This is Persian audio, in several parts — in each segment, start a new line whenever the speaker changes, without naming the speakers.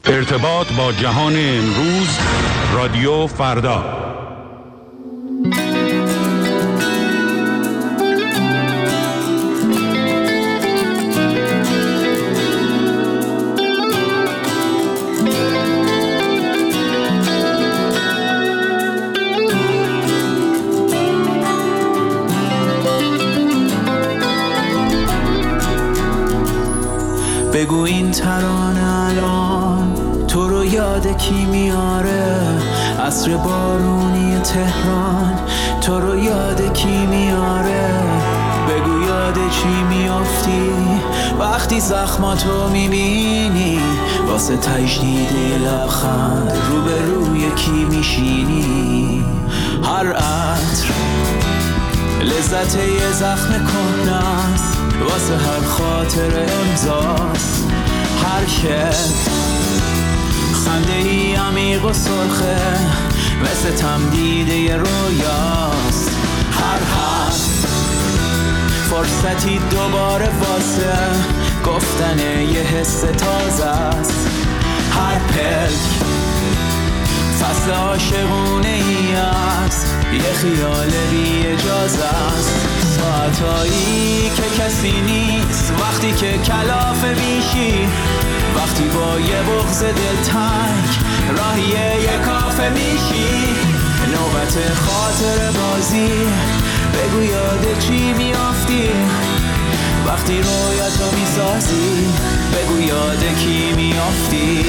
ارتباط با جهان امروز، رادیو فردا.
بگو این ترانه الان تو رو یاد کی میاره؟ عصر بارونی تهران تو رو یاد کی میاره؟ بگو یاد چی میافتی وقتی زخماتو میبینی؟ واسه تجدید لبخند روبروی کی میشینی؟ هر عطر لذت یه زخم کهنه‌ست، واسه هر خاطر امضاست. هر شب خنده ای عمیق و سرخه مثل تمدید یه رویاست. هر حرف فرصتی دوباره واسه گفتن یه حس تازه است. هر پلک فصل عاشقونه ای است، یه خیال بی اجازه است. ساعتایی که کسی نیست وقتی که کلافه میشی، وقتی با یه بغض دلتنگ راهی یه کافه میشی. نوبت خاطر بازی، بگو یاد چی میافتی وقتی رویاتو میسازی؟ بگو یاد کی میافتی؟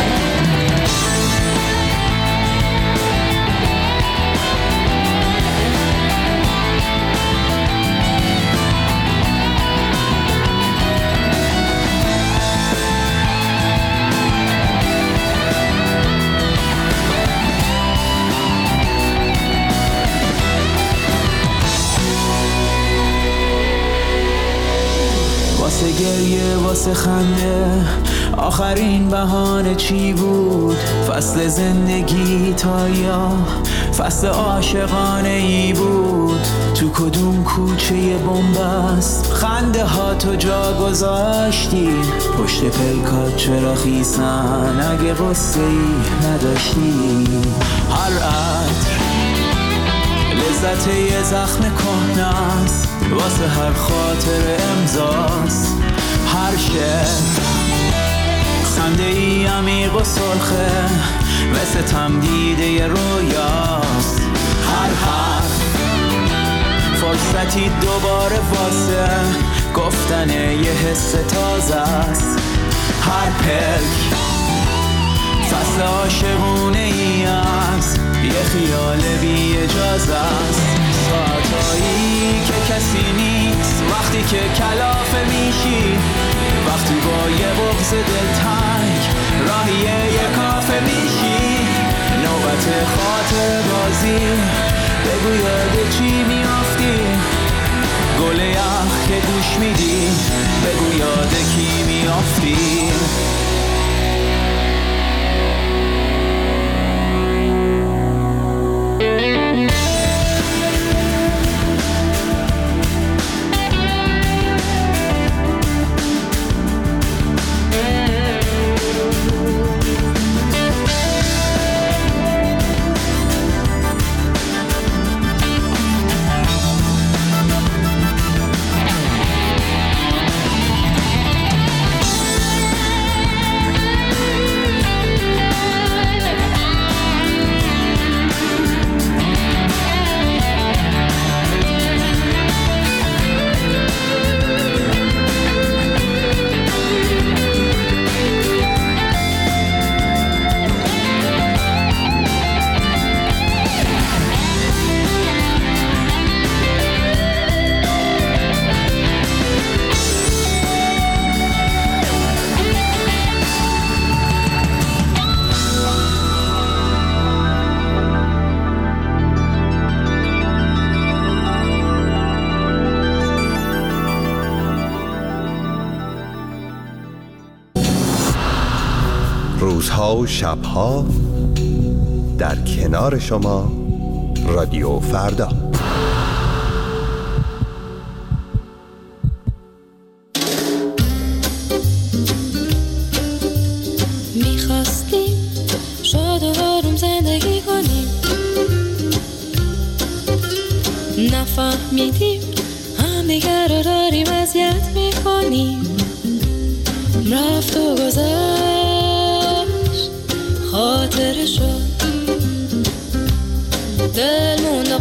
واسه گریه واسه خنده آخرین بهانه چی بود؟ فصل زندگی تا یا فصل عاشقانه ای بود؟ تو کدوم کوچه بن‌بست خنده ها تو جا گذاشتی؟ پشت پلکات چرا خیسن اگه قصه ای نداشتی؟ هر عطر لذت یه زخم کهنه‌ست، واسه هر خاطر امضاست. هر شب خنده ای عمیق و سرخه مثل تمدید یه رویاست. هر حرف فرصتی دوباره واسه گفتن یه حس تازه است. هر پلک فصل عاشقونه ای است، یه خیال بی اجازه است. ساعتایی که کسی نیست وقتی که کلافه میشی، وقتی با یه بغض دلتنگ راهی یه کافه میشی. نوبت خاطر بازی، بگو یاد چی میافتی؟ گل یخ که گوش میدی، بگو یاد کی میافتی؟
روزها و شبها در کنار شما، رادیو فردا.
میخواستیم شاد و آروم زندگی کنیم، نفهمیدیم هم دیگر رو داریم اذیت میکنیم. رفت و گذشت خاطر شد، دل موند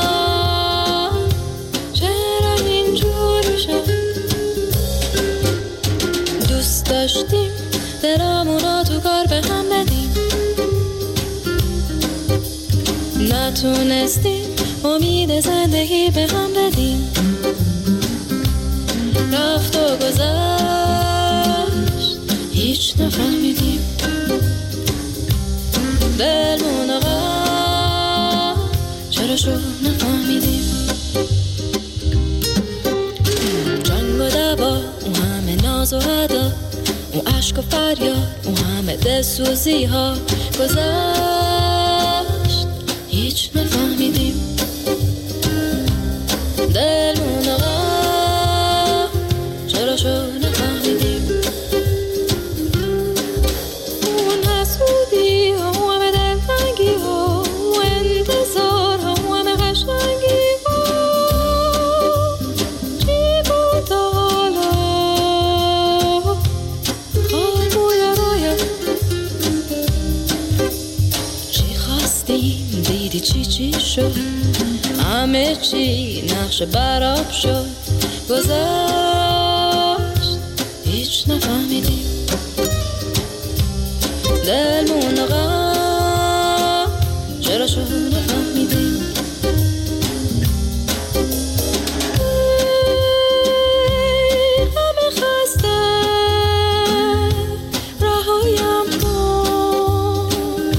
چرا اینجوری شد. دوست داشتیم دلمون رو تو کار به هم بدیم، نتونستیم امید زندگی به هم بدیم. رفت و گذشت هیچ نفهمیدیم، دلمون آقا چرا شد نفهمیدیم. جنگ و دعوا، اون همه ناز و ادا، اون عشق و فریاد، اون همه دلسوزی ها گذشت هیچ نفهمیدیم. دلمون آقا چرا شد نفهمیدیم. اون حسودی ها، اون همه دلتنگی ها، اون انتظار ها، اون همه قشنگی ها، چی بود حالا خواب و یرایا. چی خواستیم دیدی چی شد، همه چی نقش براب شد، گذشت هیچ نفهمیدیم. دلمون آقا چرا شد نفهمیدیم. همه خسته رهایم کن،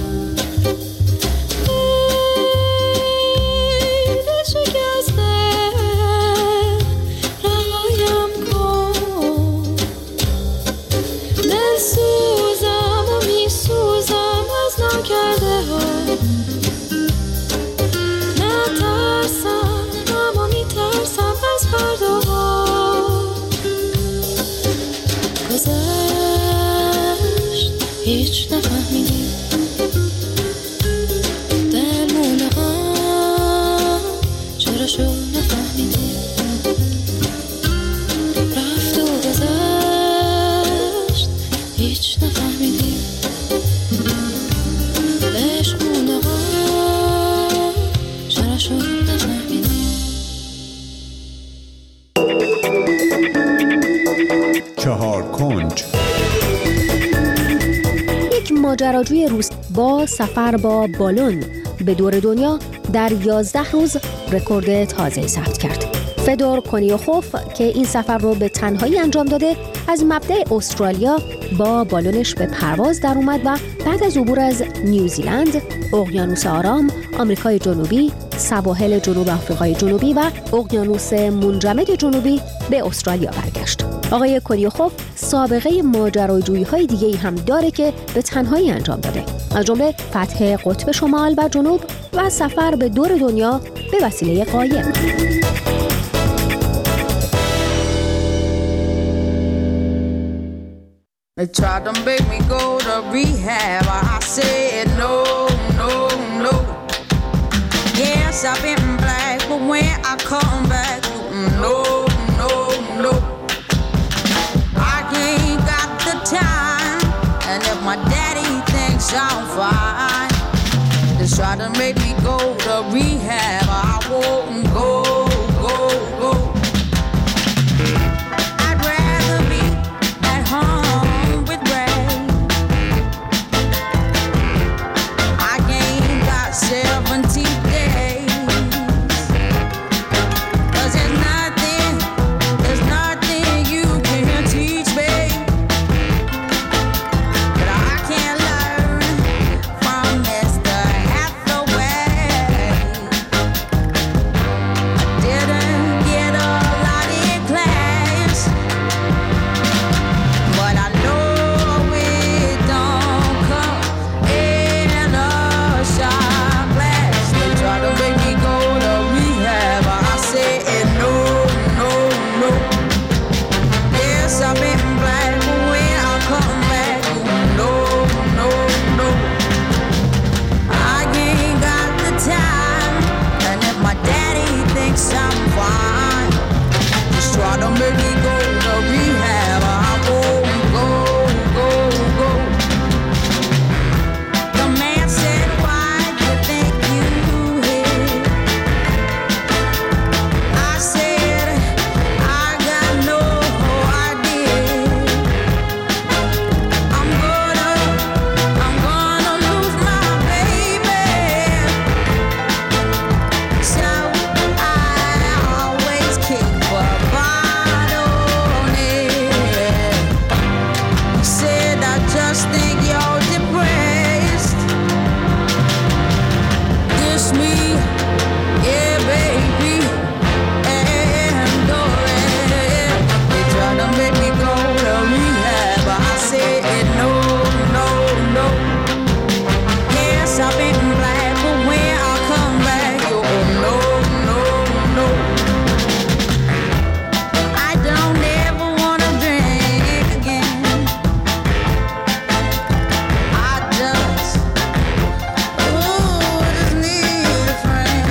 دل شکسته رهایم کن. دل سوزم و میسوزم از ناکرده ها، نترسم اما میترسم از فرداها. گذشت هیچ نفهمیدیم. دلمون آقا چرا شد نفهمیدیم. رفت و گذشت هیچ نفهمیدیم. عشقمون آقا چرا شد نفهمیدیم.
چهار کنج.
یک ماجراجوی روس با سفر با بالون به دور دنیا در 11 روز رکورد تازه ثبت کرد. فدور کنیوخوف که این سفر رو به تنهایی انجام داده، از مبدأ استرالیا با بالونش به پرواز در اومد و بعد از عبور از نیوزیلند، اقیانوس آرام، آمریکای جنوبی، سواحل جنوب آفریقای جنوبی و اقیانوس منجمد جنوبی به استرالیا برگشت. آقای کنیوخوف سابقه ماجراجویی‌های دیگه‌ای هم داره که به تنهایی انجام داده، از جمله فتح قطب شمال و جنوب و سفر به دور دنیا به وسیله قایق.
They tried to make me go to rehab. I said no, no, no. Yes, I've been black, but when I come back, no, no, no. I ain't got the time, and if my daddy thinks I'm fine, they try to make me go to rehab. I won't go, go, go. I'd rather be at home with Ray. I ain't got 70 days, 'cause there's nothing you can teach me that I can't learn from Mr. Hathaway. must think you're depressed. Dish me, yeah, baby, and they try to make me go to rehab, but I said no, no, no. Yes, I've been black, but when I come back, you no, no, no. I don't ever wanna drink again. I just need a friend.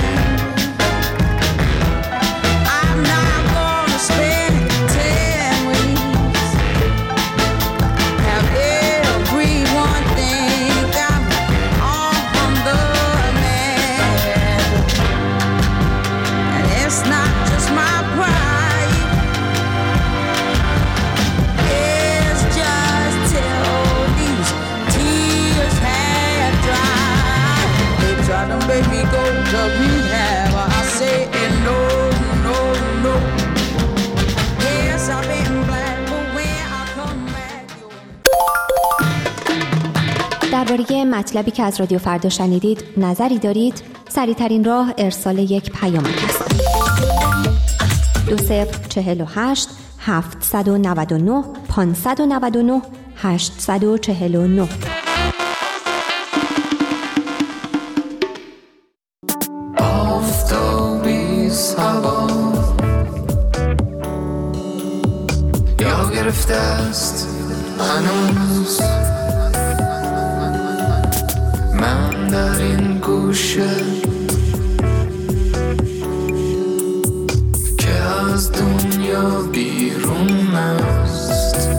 I'm not gonna spend 10 weeks. Have everyone think I'm on the man. And it's not just my pride. It's just till these tears had dried. They try to make me go to rehab. I say no, no, no. Yes, I've been black, but when I come back,
درباره مطلبی که از رادیو فردا شنیدید نظری دارید؟ سریع‌ترین راه ارسال یک پیامک است. 2048 799 599 849.
آفتابی هوا یا گرفته است هنوز من در این گوشه که از دنیا بیرون است.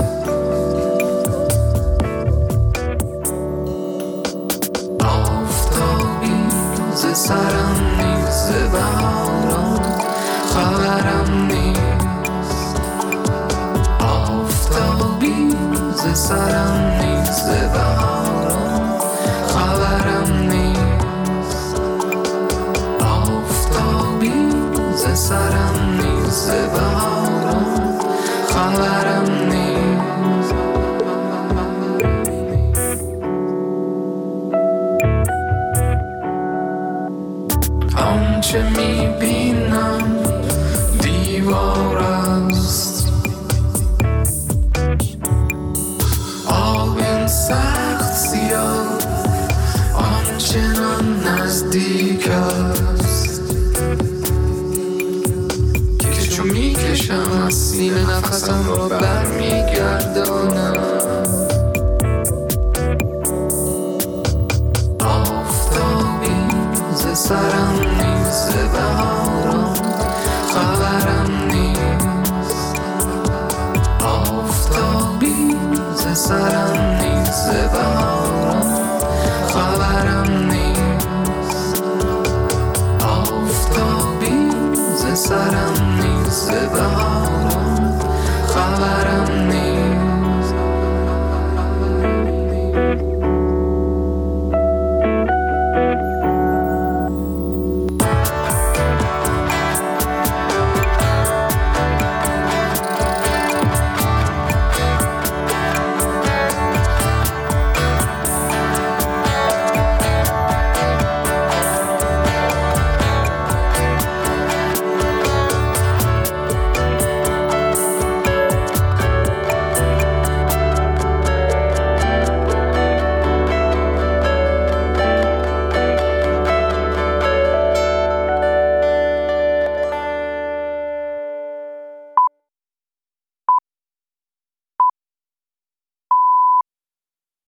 آفتابی ز سرم نیز بهاران خبرم نیست. آفتابی ز سرم نیز بهاران خبرم نیست. آفتابی ز سرم نیز بهاران خبرم نیست. آنچه میبینم دیوار است. آب سخت سیاه آنچنان نزدیک است که چون میکشم از سینه نفسم را برمیگردانم.